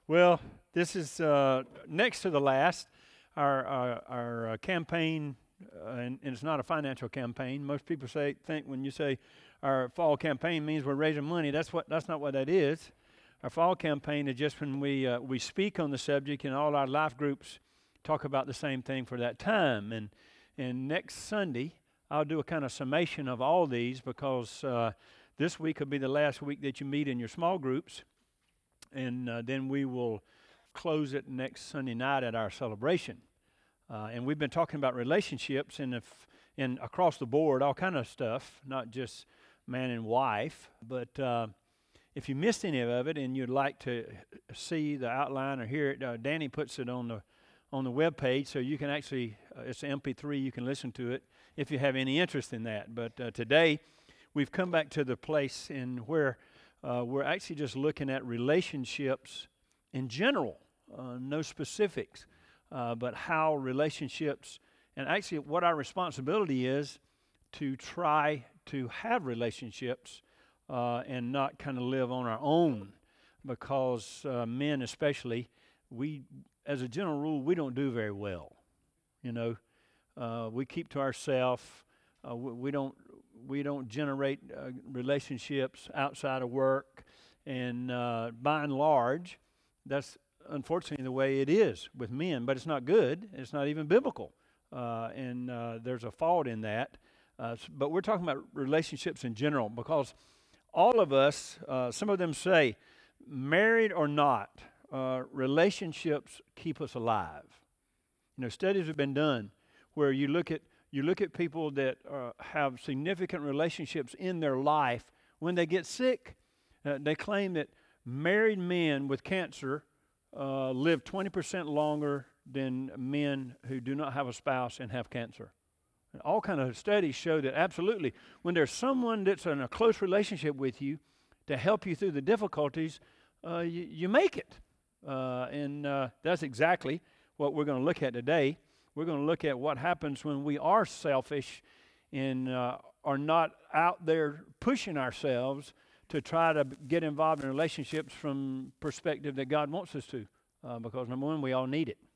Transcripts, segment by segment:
Well, this is next to the last. Our campaign, and it's not a financial campaign. Most people think when you say our fall campaign means we're raising money. That's not what that is. Our fall campaign is just when we speak on the subject, and all our life groups talk about the same thing for that time. And next Sunday, I'll do a kind of summation of all these because this week will be the last week that you meet in your small groups, and then we will close it next Sunday night at our celebration. And we've been talking about relationships and across the board, all kind of stuff, not just man and wife. But if you missed any of it and you'd like to see the outline or hear it, Danny puts it on the web page, so you can actually it's an MP3. You can listen to it if you have any interest in that. But today we've come back to the place in where we're actually just looking at relationships in general, no specifics, but how relationships, and actually what our responsibility is to try to have relationships and not kind of live on our own, because men especially, as a general rule, we don't do very well. You know, we keep to ourselves. We don't generate relationships outside of work, and by and large, that's unfortunately the way it is with men. But it's not good. It's not even biblical, and there's a fault in that. But we're talking about relationships in general because all of us, some of them say, married or not, relationships keep us alive. You know, studies have been done where you look at people that have significant relationships in their life. When they get sick, they claim that married men with cancer live 20% longer than men who do not have a spouse and have cancer. And all kind of studies show that absolutely, when there's someone that's in a close relationship with you to help you through the difficulties, you make it. And that's exactly what we're going to look at today. We're going to look at what happens when we are selfish and are not out there pushing ourselves to try to get involved in relationships from perspective that God wants us to, because number one, we all need it.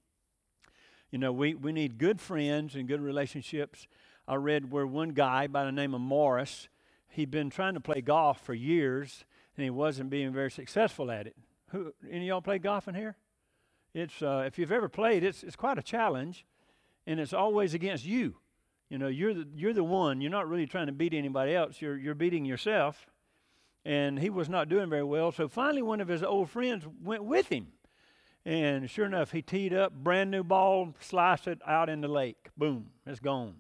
You know, we need good friends and good relationships. I read where one guy by the name of Morris, he'd been trying to play golf for years, and he wasn't being very successful at it. Any of y'all play golf in here? It's if you've ever played, it's quite a challenge, and it's always against you. You know, you're the one. You're not really trying to beat anybody else. You're beating yourself. And he was not doing very well. So finally, one of his old friends went with him. And sure enough, he teed up, brand new ball, sliced it out in the lake. Boom, it's gone.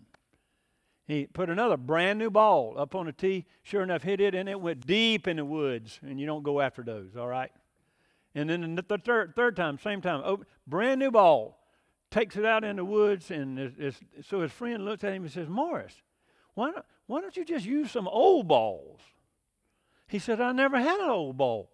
He put another brand new ball up on the tee. Sure enough, hit it, and it went deep in the woods. And you don't go after those, all right? And then the third time, same time, brand new ball, takes it out in the woods. And so his friend looks at him and says, Morris, why don't you just use some old balls? He said, I never had an old ball.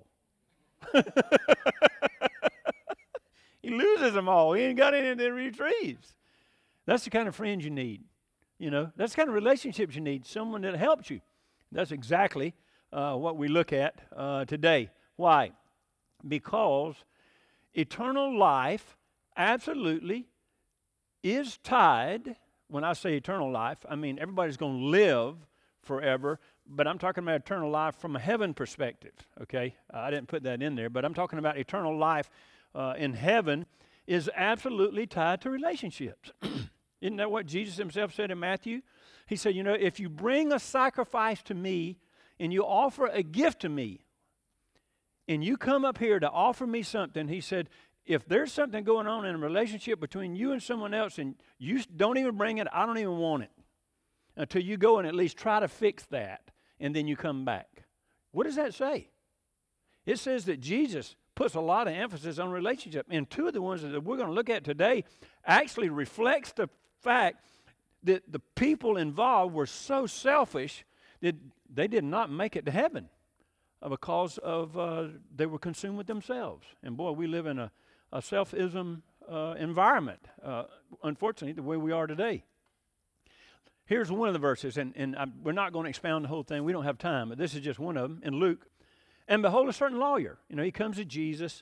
He loses them all. He ain't got any that retrieves. That's the kind of friends you need. You know, that's the kind of relationships you need, someone that helps you. That's exactly what we look at today. Why? Because eternal life absolutely is tied. When I say eternal life, I mean everybody's going to live forever, but I'm talking about eternal life from a heaven perspective, okay? I didn't put that in there, but I'm talking about eternal life in heaven is absolutely tied to relationships. Isn't that what Jesus himself said in Matthew? He said, you know, if you bring a sacrifice to me and you offer a gift to me and you come up here to offer me something, he said, if there's something going on in a relationship between you and someone else and you don't even bring it, I don't even want it until you go and at least try to fix that, and then you come back. What does that say? It says that Jesus puts a lot of emphasis on relationship, and two of the ones that we're going to look at today actually reflects the fact that the people involved were so selfish that they did not make it to heaven because of they were consumed with themselves. And boy, we live in a selfism environment, unfortunately, the way we are today. Here's one of the verses, and we're not going to expound the whole thing. We don't have time, but this is just one of them in Luke. And behold, a certain lawyer, you know, he comes to Jesus,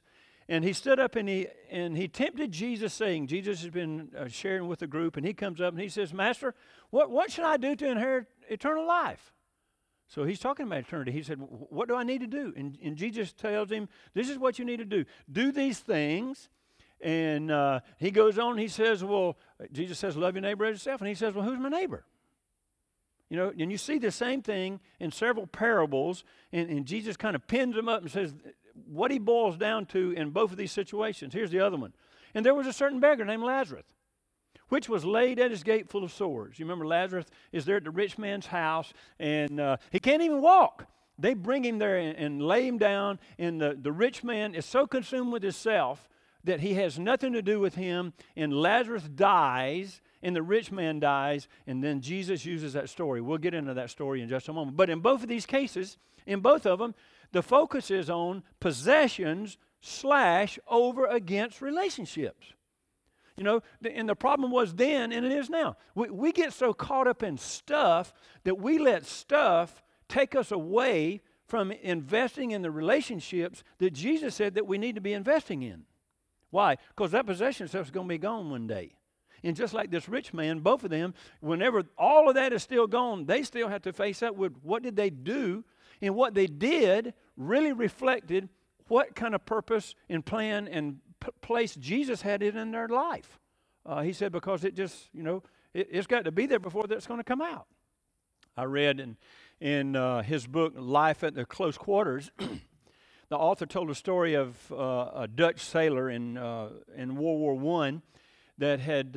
And he stood up and he tempted Jesus, saying, Jesus has been sharing with the group, and he comes up and he says, Master, what should I do to inherit eternal life? So he's talking about eternity. He said, what do I need to do? And Jesus tells him, this is what you need to do. Do these things. And he goes on, he says, well, Jesus says, love your neighbor as yourself. And he says, well, who's my neighbor? You know, and you see the same thing in several parables, and Jesus kind of pins them up and says what he boils down to in both of these situations. Here's the other one. And there was a certain beggar named Lazarus, which was laid at his gate full of sores. You remember Lazarus is there at the rich man's house, and he can't even walk. They bring him there and lay him down, and the rich man is so consumed with himself that he has nothing to do with him, and Lazarus dies, and the rich man dies, and then Jesus uses that story. We'll get into that story in just a moment. But in both of these cases, in both of them, the focus is on possessions / over against relationships. You know, and the problem was then, and it is now. We get so caught up in stuff that we let stuff take us away from investing in the relationships that Jesus said that we need to be investing in. Why? Because that possession stuff is going to be gone one day. And just like this rich man, both of them, whenever all of that is still gone, they still have to face up with what did they do, and what they did really reflected what kind of purpose and plan and place Jesus had it in their life. He said because it just, you know, it's got to be there before that's going to come out. I read in his book, Life at the Close Quarters, the author told a story of a Dutch sailor in World War I that had,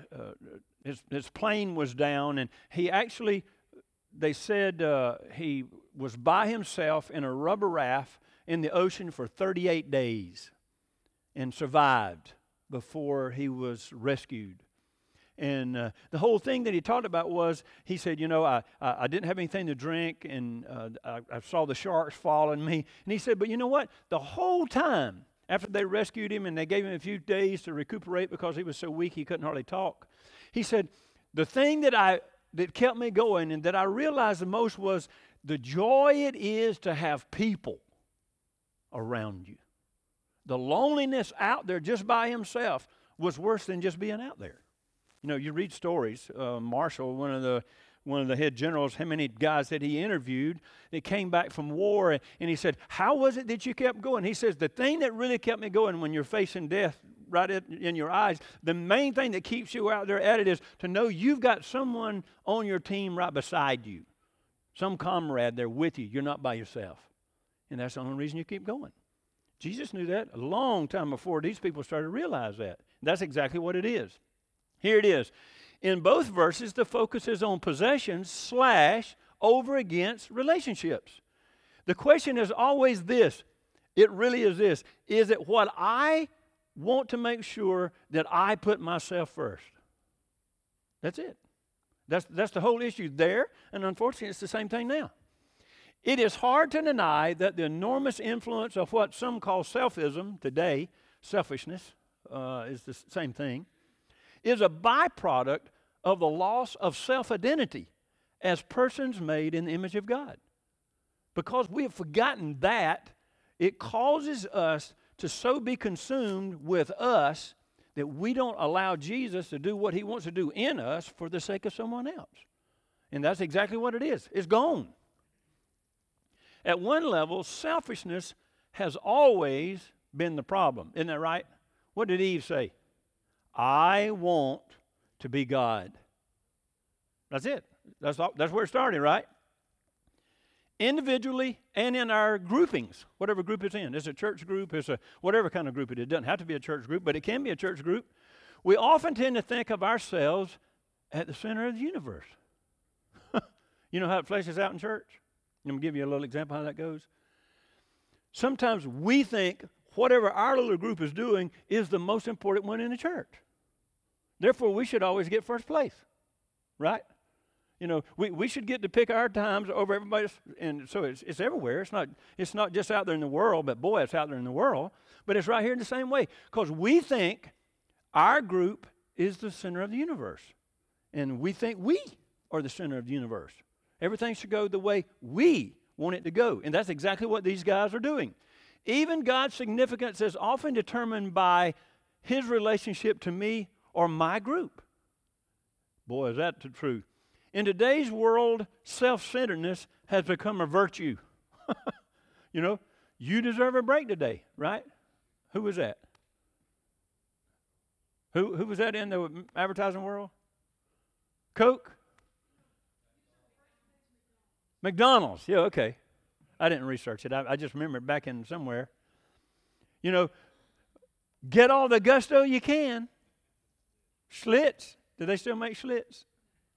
his plane was down, and he actually, they said he was by himself in a rubber raft in the ocean for 38 days and survived before he was rescued. And the whole thing that he talked about was, he said, you know, I didn't have anything to drink, and I saw the sharks following me. And he said, but you know what? The whole time, after they rescued him and they gave him a few days to recuperate because he was so weak he couldn't hardly talk, he said, the thing that kept me going and that I realized the most was the joy it is to have people around you. The loneliness out there just by himself was worse than just being out there. You know, you read stories. Marshall, one of the head generals, how many guys that he interviewed that came back from war, and he said, how was it that you kept going? He says, the thing that really kept me going when you're facing death right in your eyes, the main thing that keeps you out there at it is to know you've got someone on your team right beside you, some comrade there with you. You're not by yourself. And that's the only reason you keep going. Jesus knew that a long time before these people started to realize that. That's exactly what it is. Here it is. In both verses, the focus is on possessions / over against relationships. The question is always this. It really is this. Is it what I want to make sure that I put myself first? That's it. That's the whole issue there, and unfortunately, it's the same thing now. It is hard to deny that the enormous influence of what some call selfism today, selfishness is the same thing, is a byproduct of the loss of self-identity as persons made in the image of God. Because we have forgotten that, it causes us to so be consumed with us that we don't allow Jesus to do what he wants to do in us for the sake of someone else. And that's exactly what it is. It's gone. At one level, selfishness has always been the problem. Isn't that right? What did Eve say? I want to be God. That's it. That's where it started, right? Individually and in our groupings, whatever group it's in. It's a church group, it's a whatever kind of group it is. It doesn't have to be a church group, but it can be a church group. We often tend to think of ourselves at the center of the universe. You know how it fleshes out in church? I'm going to give you a little example how that goes. Sometimes we think whatever our little group is doing is the most important one in the church. Therefore, we should always get first place, right? You know, we should get to pick our times over everybody else. And so it's everywhere. It's not just out there in the world, but boy, it's out there in the world. But it's right here in the same way. Because we think our group is the center of the universe. And we think we are the center of the universe. Everything should go the way we want it to go. And that's exactly what these guys are doing. Even God's significance is often determined by his relationship to me or my group. Boy, is that the truth. In today's world, self-centeredness has become a virtue. You know, you deserve a break today, right? Who was that? Who was that in the advertising world? Coke? McDonald's. Yeah, okay. I didn't research it. I just remember it back in somewhere. You know, get all the gusto you can. Schlitz. Do they still make Schlitz?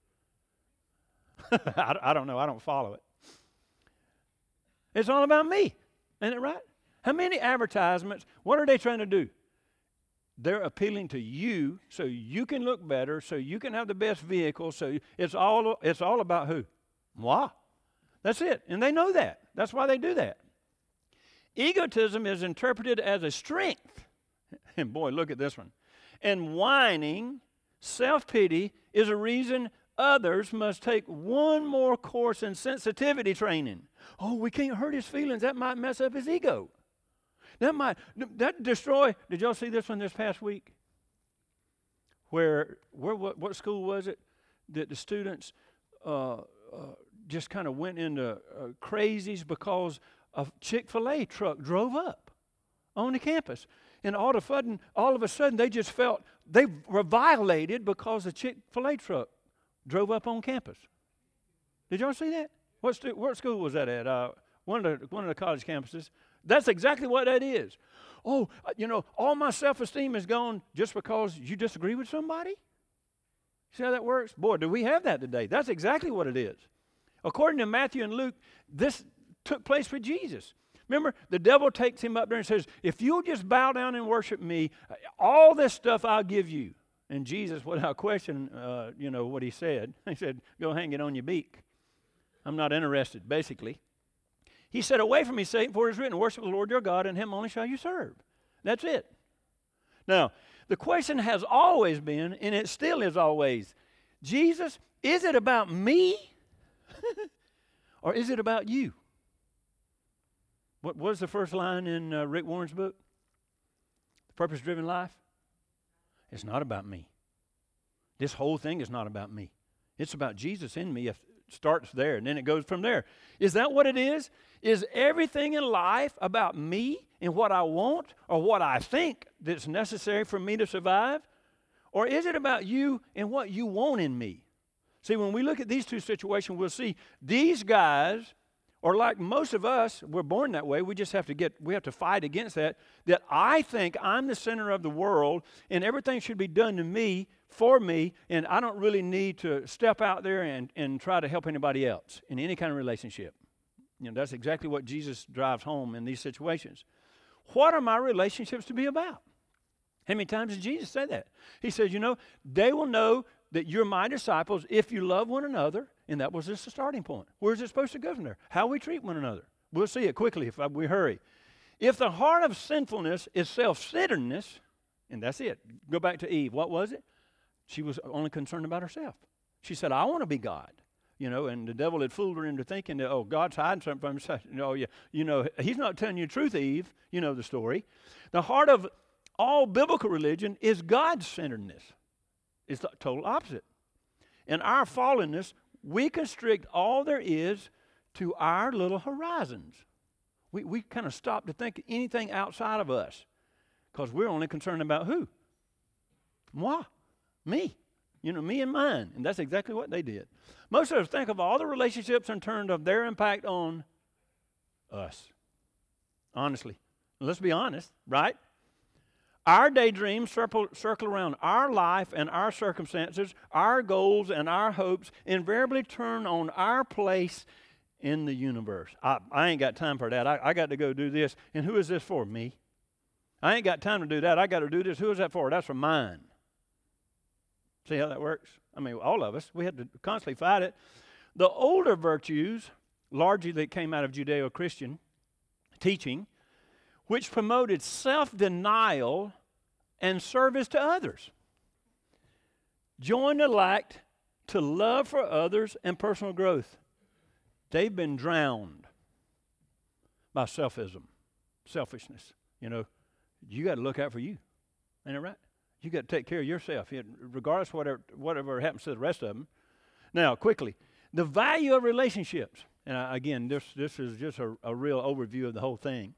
I don't know. I don't follow it. It's all about me. Isn't it right? How many advertisements, what are they trying to do? They're appealing to you so you can look better, so you can have the best vehicle. So it's all about who? Moi. That's it. And they know that. That's why they do that. Egotism is interpreted as a strength. And boy, look at this one. And whining, self-pity, is a reason others must take one more course in sensitivity training. Oh, we can't hurt his feelings. That might mess up his ego. That destroy. Did y'all see this one this past week? What school was it that the students just kind of went into crazies because a Chick-fil-A truck drove up on the campus, and all of a sudden they just felt they were violated because the Chick-fil-A truck drove up on campus. Did y'all see that? What school was that at? One of the college campuses. That's exactly what that is. Oh, all my self-esteem is gone just because you disagree with somebody? See how that works? Boy, do we have that today. That's exactly what it is. According to Matthew and Luke, this took place with Jesus. Remember, the devil takes him up there and says, if you'll just bow down and worship me, all this stuff I'll give you. And Jesus, without question, what he said. He said, go hang it on your beak. I'm not interested, basically. He said, away from me, Satan, for it is written, worship the Lord your God, and him only shall you serve. That's it. Now, the question has always been, and it still is always, Jesus, is it about me or is it about you? What was the first line in Rick Warren's book? The Purpose-Driven Life? It's not about me. This whole thing is not about me. It's about Jesus in me. It starts there, and then it goes from there. Is that what it is? Is everything in life about me and what I want or what I think that's necessary for me to survive? Or is it about you and what you want in me? See, when we look at these two situations, we'll see these guys, or like most of us, we're born that way. We just have to fight against that I think I'm the center of the world and everything should be done to me, for me, and I don't really need to step out there and try to help anybody else in any kind of relationship. That's exactly what Jesus drives home in these situations. What are my relationships to be about? How many times did Jesus say that? He says, they will know that you're my disciples if you love one another, and that was just the starting point. Where's it supposed to go from there? How we treat one another. We'll see it quickly if we hurry. If the heart of sinfulness is self-centeredness, and that's it. Go back to Eve. What was it? She was only concerned about herself. She said, I want to be God. And the devil had fooled her into thinking that, God's hiding something from himself. He's not telling you the truth, Eve. You know the story. The heart of all biblical religion is God-centeredness. It's the total opposite. In our fallenness, we constrict all there is to our little horizons. We kind of stop to think anything outside of us because we're only concerned about who? Moi. Me. Me and mine. And that's exactly what they did. Most of us think of all the relationships in terms of their impact on us. Honestly. Let's be honest, right? Our daydreams circle around our life and our circumstances, our goals and our hopes invariably turn on our place in the universe. I ain't got time for that. I got to go do this. And who is this for? Me. I ain't got time to do that. I got to do this. Who is that for? That's for mine. See how that works? I mean, all of us, we had to constantly fight it. The older virtues, largely that came out of Judeo-Christian teaching, which promoted self-denial and service to others, joined elect to love for others and personal growth. They've been drowned by selfism. selfishness. You know, you got to look out for you. Ain't it right? You got to take care of yourself, regardless of whatever happens to the rest of them. Now, quickly, the value of relationships. And again, this is just a real overview of the whole thing.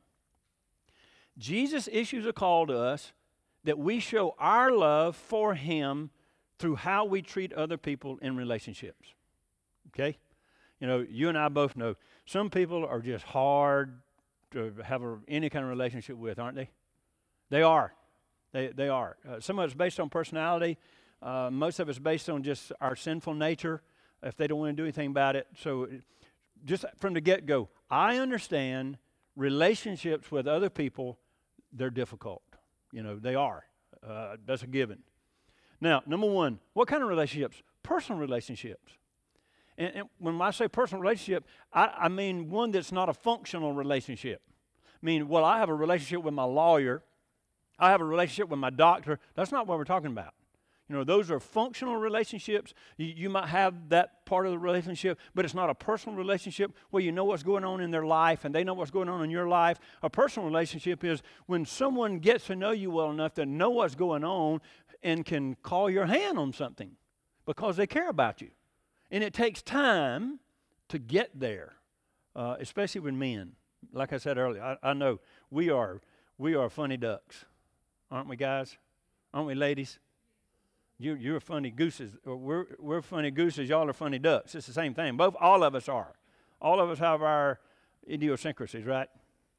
Jesus issues a call to us that we show our love for him through how we treat other people in relationships. Okay? You know, you and I both know some people are just hard to have any kind of relationship with, aren't they? They are. They are. Some of it's based on personality. Most of it's based on just our sinful nature, if they don't want to do anything about it. So just from the get-go, I understand relationships with other people, they're difficult. You know, they are. That's a given. Now, number one, what kind of relationships? Personal relationships. And when I say personal relationship, I mean one that's not a functional relationship. I mean, well, I have a relationship with my lawyer. I have a relationship with my doctor. That's not what we're talking about. You know, those are functional relationships. You might have that part of the relationship, but it's not a personal relationship where you know what's going on in their life and they know what's going on in your life. A personal relationship is when someone gets to know you well enough to know what's going on and can call your hand on something because they care about you. And it takes time to get there, especially with men. Like I said earlier, I know we are funny ducks. Aren't we, guys? Aren't we, ladies? You're funny gooses. We're funny gooses. Y'all are funny ducks. It's the same thing. All of us are. All of us have our idiosyncrasies, right?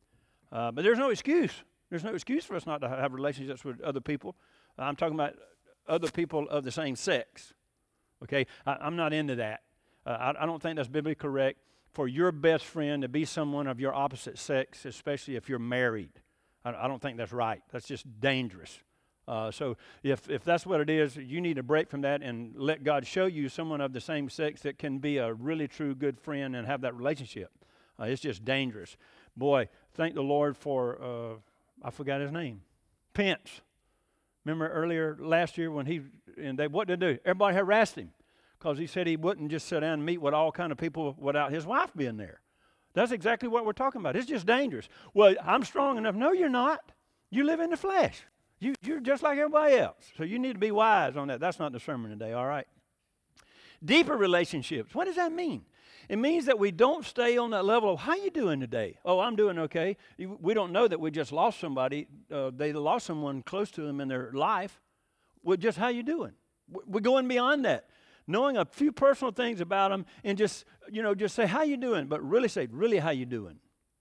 But there's no excuse. There's no excuse for us not to have relationships with other people. I'm talking about other people of the same sex. Okay? I'm not into that. I don't think that's biblically correct for your best friend to be someone of your opposite sex, especially if you're married. I don't think that's right. That's just dangerous. So if that's what it is, you need to break from that and let God show you someone of the same sex that can be a really true good friend and have that relationship. It's just dangerous. Boy, thank the Lord for, I forgot his name, Pence. Remember earlier last year when what did they do? Everybody harassed him because he said he wouldn't just sit down and meet with all kind of people without his wife being there. That's exactly what we're talking about. It's just dangerous. Well, I'm strong enough. No, you're not. You live in the flesh. You're just like everybody else. So you need to be wise on that. That's not the sermon today, all right? Deeper relationships. What does that mean? It means that we don't stay on that level of, how you doing today? Oh, I'm doing okay. We don't know that we just lost somebody. They lost someone close to them in their life. Well, just how you doing? We're going beyond that. Knowing a few personal things about them and just say, how you doing? But really say, really, how you doing?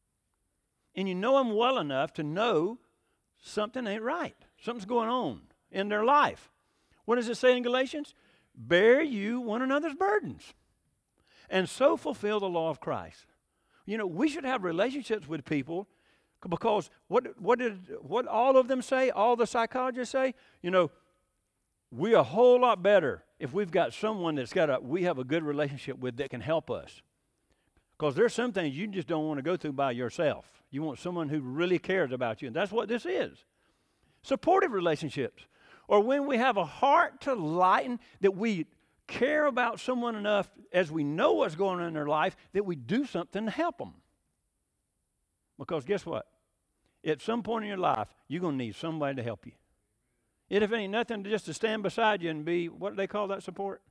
And you know them well enough to know something ain't right. Something's going on in their life. What does it say in Galatians? Bear you one another's burdens and so fulfill the law of Christ. You know, we should have relationships with people because what all of them say, all the psychologists say, you know, we're a whole lot better if we've got someone we have a good relationship with that can help us. Because there's some things you just don't want to go through by yourself. You want someone who really cares about you. And that's what this is. Supportive relationships. Or when we have a heart to lighten, that we care about someone enough as we know what's going on in their life, that we do something to help them. Because guess what? At some point in your life, you're going to need somebody to help you. If it ain't nothing just to stand beside you and be, what do they call that support?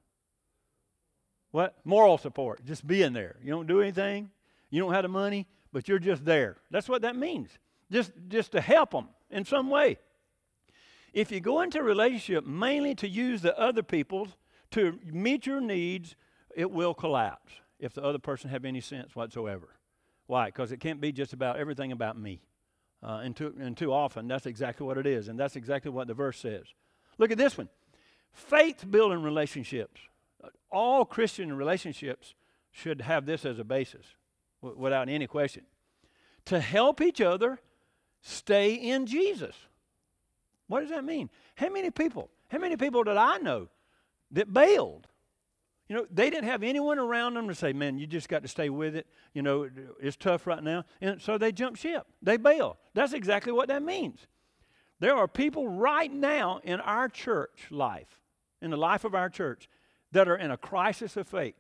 What? Moral support. Just being there. You don't do anything. You don't have the money, but you're just there. That's what that means. Just to help them in some way. If you go into a relationship mainly to use the other people to meet your needs, it will collapse if the other person have any sense whatsoever. Why? Because it can't be just about everything about me. And too often, that's exactly what it is. And that's exactly what the verse says. Look at this one. Faith-building relationships. All Christian relationships should have this as a basis, without any question. To help each other stay in Jesus. What does that mean? How many people that I know that bailed? You know, they didn't have anyone around them to say, man, you just got to stay with it. You know, it's tough right now. And so they jumped ship. They bailed. That's exactly what that means. There are people right now in our church life, in the life of our church, that are in a crisis of faith.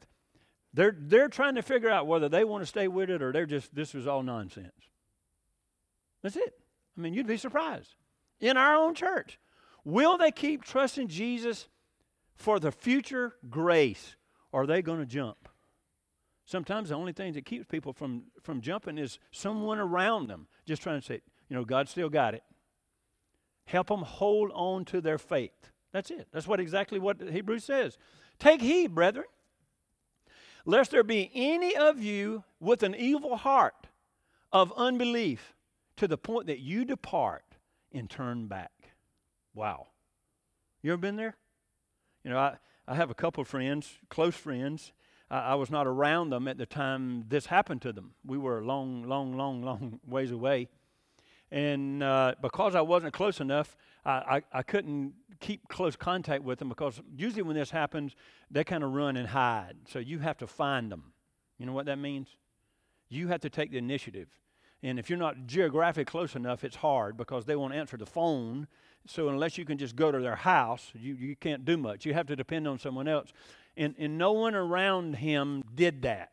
They're trying to figure out whether they want to stay with it or this is all nonsense. That's it. I mean, you'd be surprised. In our own church, will they keep trusting Jesus for the future grace, or are they going to jump? Sometimes the only thing that keeps people from jumping is someone around them just trying to say, God still got it. Help them hold on to their faith. That's it. That's exactly what Hebrews says. Take heed, brethren, lest there be any of you with an evil heart of unbelief to the point that you depart and turn back. Wow. You ever been there? I have a couple of friends, close friends. I was not around them at the time this happened to them. We were a long ways away. And because I wasn't close enough, I couldn't keep close contact with them, because usually when this happens, they kind of run and hide. So you have to find them. You know what that means? You have to take the initiative. And if you're not geographically close enough, it's hard because they won't answer the phone. So unless you can just go to their house, you can't do much. You have to depend on someone else. And no one around him did that.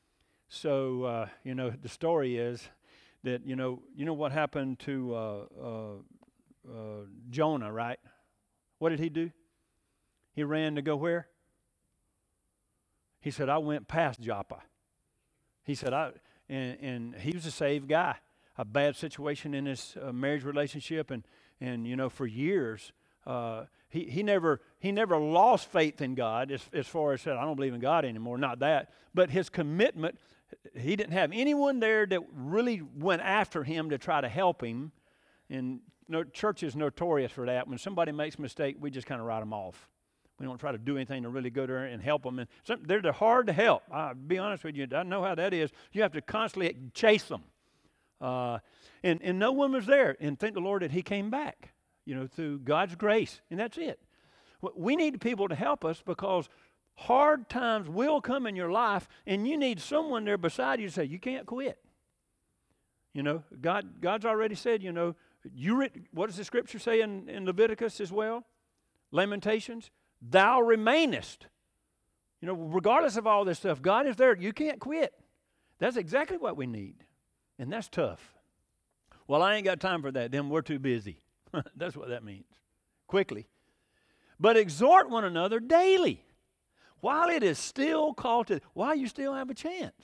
So, the story is that, you know what happened to Jonah, right? What did he do? He ran to go where? He said, I went past Joppa. He said, and he was a saved guy. A bad situation in his marriage relationship, and for years, he never lost faith in God as far as said, I don't believe in God anymore, not that. But his commitment, he didn't have anyone there that really went after him to try to help him. And church is notorious for that. When somebody makes a mistake, we just kind of write them off. We don't try to do anything to really go there and help them. And they're hard to help. I'll be honest with you, I know how that is. You have to constantly chase them. And no one was there. And thank the Lord that he came back, through God's grace. And that's it. We need people to help us, because hard times will come in your life, and you need someone there beside you to say, you can't quit. God's already said, what does the scripture say in Leviticus as well? Lamentations? Thou remainest. Regardless of all this stuff, God is there. You can't quit. That's exactly what we need. And that's tough. Well, I ain't got time for that. Then we're too busy. That's what that means. Quickly. But exhort one another daily, while it is still called to, while you still have a chance.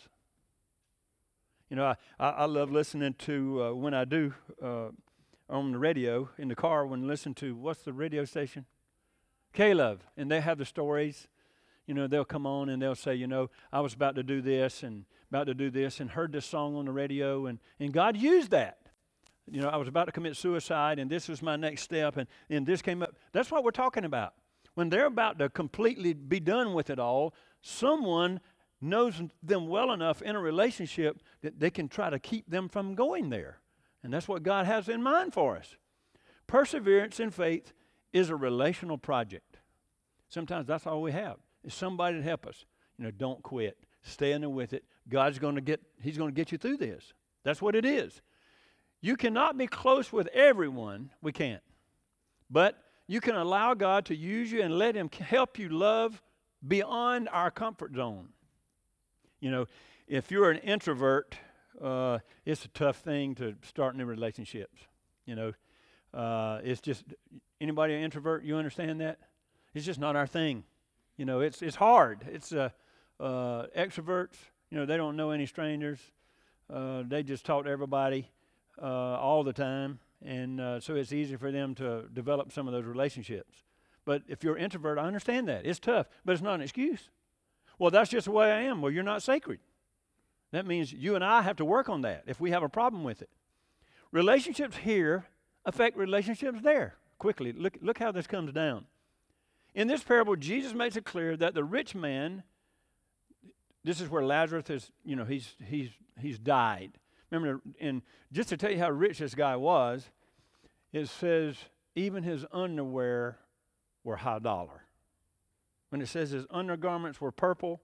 I love listening to, when I do, on the radio, in the car, when I listen to, what's the radio station? Caleb. And they have the stories. They'll come on and they'll say, I was about to do this and heard this song on the radio, and God used that. I was about to commit suicide, and this was my next step, and this came up. That's what we're talking about. When they're about to completely be done with it all, someone knows them well enough in a relationship that they can try to keep them from going there. And that's what God has in mind for us. Perseverance in faith is a relational project. Sometimes that's all we have, is somebody to help us. Don't quit. Stay in there with it. He's going to get you through this. That's what it is. You cannot be close with everyone. We can't. But you can allow God to use you and let him help you love beyond our comfort zone. If you're an introvert, it's a tough thing to start new relationships. It's just, anybody an introvert, you understand that? It's just not our thing. It's hard. It's extroverts, they don't know any strangers. They just talk to everybody all the time. And so it's easy for them to develop some of those relationships. But if you're an introvert, I understand that. It's tough, but it's not an excuse. Well, that's just the way I am. Well, you're not sacred. That means you and I have to work on that if we have a problem with it. Relationships here affect relationships there. Quickly, look how this comes down. In this parable, Jesus makes it clear that the rich man, this is where Lazarus is, he's died. Remember, and just to tell you how rich this guy was, it says even his underwear were high dollar. When it says his undergarments were purple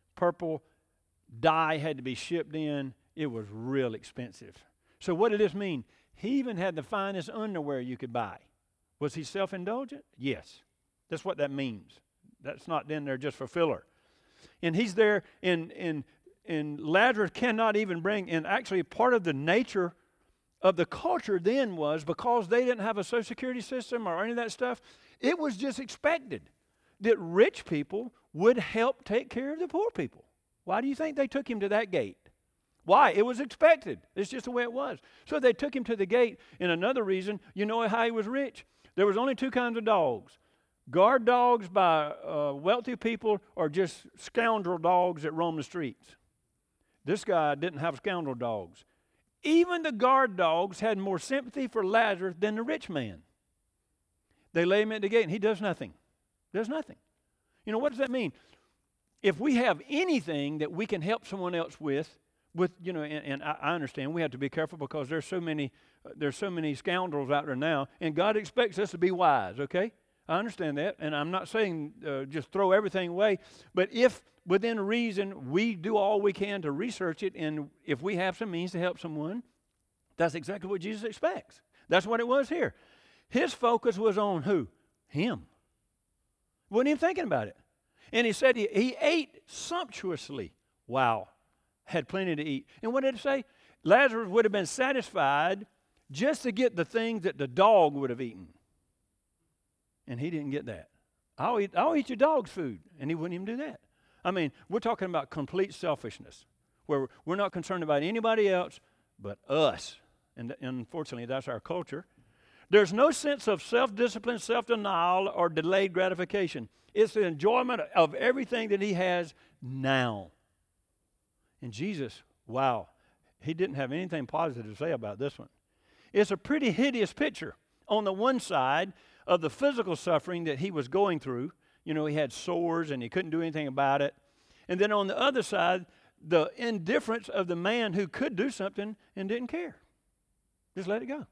dye had to be shipped in, it was real expensive. So what did this mean? He even had the finest underwear you could buy. Was he self-indulgent? Yes. That's what that means. That's not in there just for filler. And he's there, and Lazarus cannot even bring, and actually part of the nature of the culture then was, because they didn't have a Social Security system or any of that stuff, it was just expected that rich people would help take care of the poor people. Why do you think they took him to that gate? Why? It was expected. It's just the way it was. So they took him to the gate. And another reason, you know how he was rich? There was only two kinds of dogs. Guard dogs by wealthy people, or just scoundrel dogs that roam the streets. This guy didn't have scoundrel dogs. Even the guard dogs had more sympathy for Lazarus than the rich man. They lay him at the gate and he does nothing. Does nothing. You know, what does that mean? If we have anything that we can help someone else with, you know, and I understand we have to be careful because there's so many scoundrels out there now, and God expects us to be wise, okay? I understand that, and I'm not saying just throw everything away, but if within reason we do all we can to research it, and if we have some means to help someone, that's exactly what Jesus expects. That's what it was here. His focus was on who? Him. Wasn't even thinking about it. And he said he ate sumptuously. Wow. Had plenty to eat. And what did it say? Lazarus would have been satisfied just to get the things that the dog would have eaten. And he didn't get that. I'll eat your dog's food. And he wouldn't even do that. I mean, we're talking about complete selfishness, where we're not concerned about anybody else but us. And unfortunately, that's our culture. There's no sense of self-discipline, self-denial, or delayed gratification. It's the enjoyment of everything that he has now. And Jesus, wow, he didn't have anything positive to say about this one. It's a pretty hideous picture. On the one side of the physical suffering that he was going through, you know, he had sores and he couldn't do anything about it. And then on the other side, the indifference of the man who could do something and didn't care. Just let it go.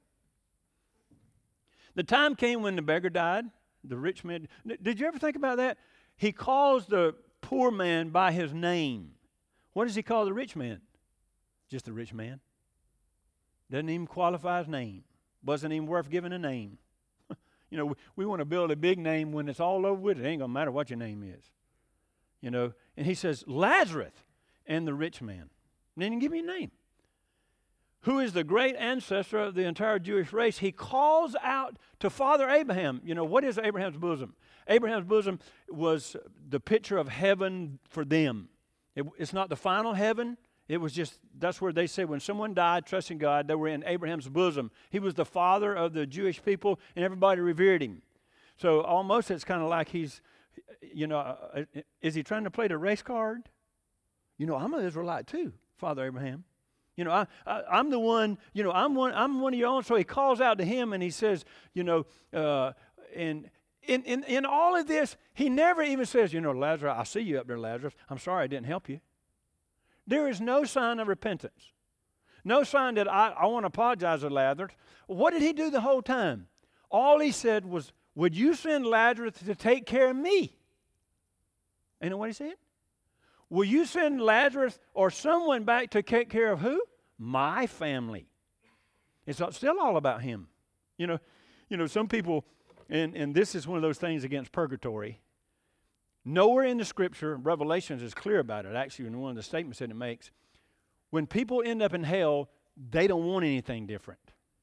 The time came when the beggar died, the rich man. Did you ever think about that? He calls the poor man by his name. What does he call the rich man? Just the rich man. Doesn't even qualify his name. Wasn't even worth giving a name. You know, we want to build a big name when it's all over with. It ain't going to matter what your name is. You know, and he says, Lazarus and the rich man. And then he give me a name. Who is the great ancestor of the entire Jewish race. He calls out to Father Abraham. You know, what is Abraham's bosom? Abraham's bosom was the picture of heaven for them. It's not the final heaven. It was just, that's where they said when someone died trusting God, they were in Abraham's bosom. He was the father of the Jewish people, and everybody revered him. So almost it's kind of like he's, you know, is he trying to play the race card? You know, I'm an Israelite too, Father Abraham. You know, I'm the one, you know, I'm one of your own. So he calls out to him and he says, you know, and in all of this, he never even says, you know, Lazarus, I see you up there, Lazarus. I'm sorry I didn't help you. There is no sign of repentance. No sign that I want to apologize to Lazarus. What did he do the whole time? All he said was, would you send Lazarus to take care of me? You know what he said? Will you send Lazarus or someone back to take care of who? My family. It's still all about him. You know, some people, and this is one of those things against purgatory. Nowhere in the Scripture, Revelations is clear about it, actually, in one of the statements that it makes. When people end up in hell, they don't want anything different.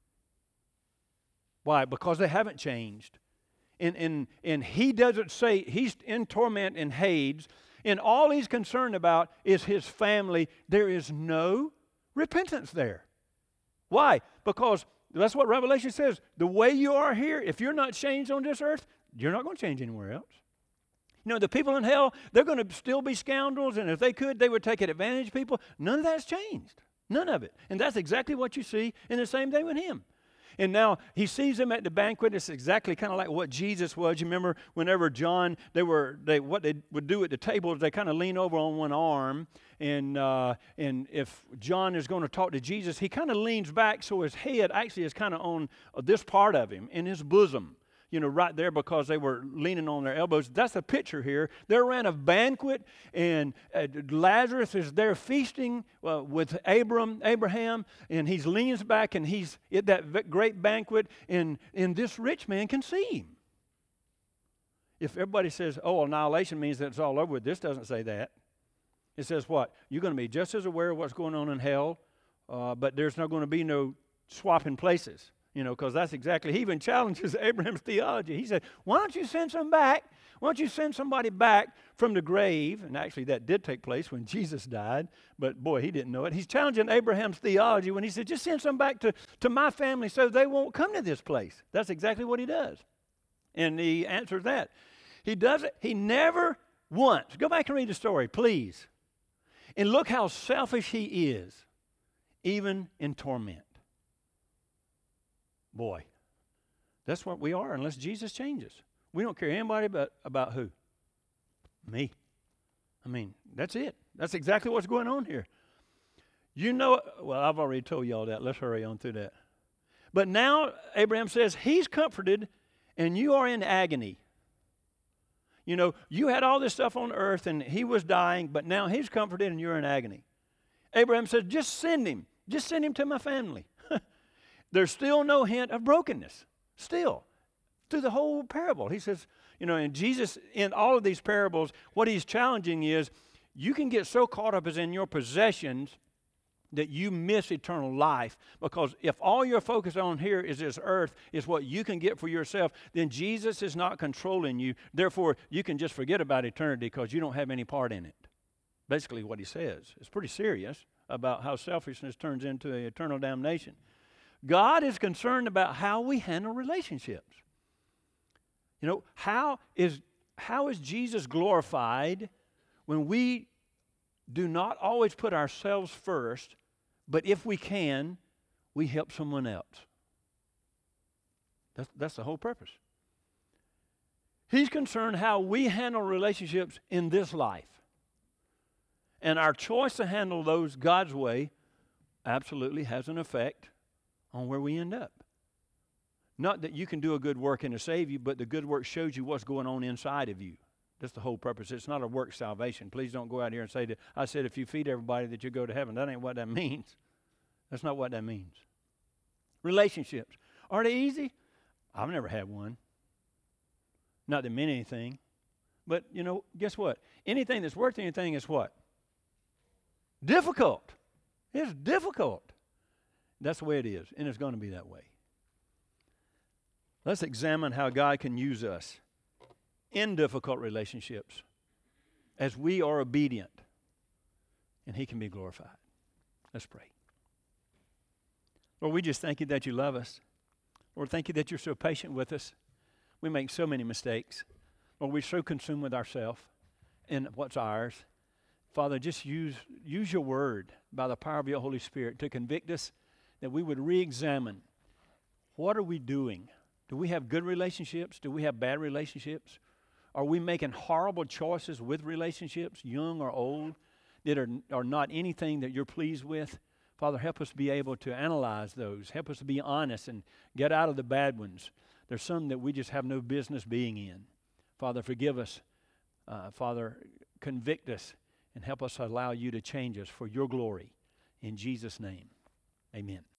Why? Because they haven't changed. And he doesn't say, he's in torment in Hades, and all he's concerned about is his family. There is no repentance there. Why? Because that's what Revelation says. The way you are here, if you're not changed on this earth, you're not going to change anywhere else. You know, the people in hell, they're going to still be scoundrels, and if they could, they would take advantage of people. None of that's changed. None of it. And that's exactly what you see in the same thing with him. And now he sees them at the banquet. It's exactly kind of like what Jesus was. You remember whenever John, what they would do at the table is they kind of lean over on one arm. And if John is going to talk to Jesus, he kind of leans back so his head actually is kind of on this part of him, in his bosom. You know, right there because they were leaning on their elbows. That's a picture here. They're around a banquet, and Lazarus is there feasting with Abraham, and he leans back, and he's at that great banquet, and this rich man can see him. If everybody says, oh, annihilation means that it's all over with, this doesn't say that. It says what? You're going to be just as aware of what's going on in hell, but there's not going to be no swapping places, because that's exactly, he even challenges Abraham's theology. He said, why don't you send some back? Why don't you send somebody back from the grave? And actually that did take place when Jesus died, but boy, he didn't know it. He's challenging Abraham's theology when he said, just send some back to my family so they won't come to this place. That's exactly what he does. And he answers that. He does it. He never once, go back and read the story, please. And look how selfish he is, even in torment. Boy, that's what we are unless Jesus changes. We don't care anybody about who? Me. I mean, that's it. That's exactly what's going on here. Well, I've already told you all that. Let's hurry on through that. But now Abraham says he's comforted and you are in agony. You had all this stuff on earth and he was dying, but now he's comforted and you're in agony. Abraham says, just send him. Just send him to my family. There's still no hint of brokenness. Still. Through the whole parable. He says, and Jesus, in all of these parables, what he's challenging is, you can get so caught up as in your possessions that you miss eternal life. Because if all you're focused on here is this earth, is what you can get for yourself, then Jesus is not controlling you. Therefore, you can just forget about eternity because you don't have any part in it. Basically what he says. It's pretty serious about how selfishness turns into eternal damnation. God is concerned about how we handle relationships. How is Jesus glorified when we do not always put ourselves first, but if we can, we help someone else? That's the whole purpose. He's concerned how we handle relationships in this life. And our choice to handle those God's way absolutely has an effect on where we end up. Not that you can do a good work and to save you, but the good work shows you what's going on inside of you. That's the whole purpose. It's not a work salvation. Please don't go out here and say that I said if you feed everybody that you go to heaven. That ain't what that means. That's not what that means. Relationships. Are they easy? I've never had one. Not that meant anything. But, guess what? Anything that's worth anything is what? Difficult. It's difficult. That's the way it is, and it's going to be that way. Let's examine how God can use us in difficult relationships as we are obedient, and he can be glorified. Let's pray. Lord, we just thank you that you love us. Lord, thank you that you're so patient with us. We make so many mistakes. Lord, we're so consumed with ourselves and what's ours. Father, just use your word by the power of your Holy Spirit to convict us, that we would re-examine what are we doing. Do we have good relationships? Do we have bad relationships? Are we making horrible choices with relationships, young or old, that are not anything that you're pleased with? Father, help us be able to analyze those. Help us to be honest and get out of the bad ones. There's some that we just have no business being in. Father, forgive us. Father, convict us and help us allow you to change us for your glory. In Jesus' name, amen.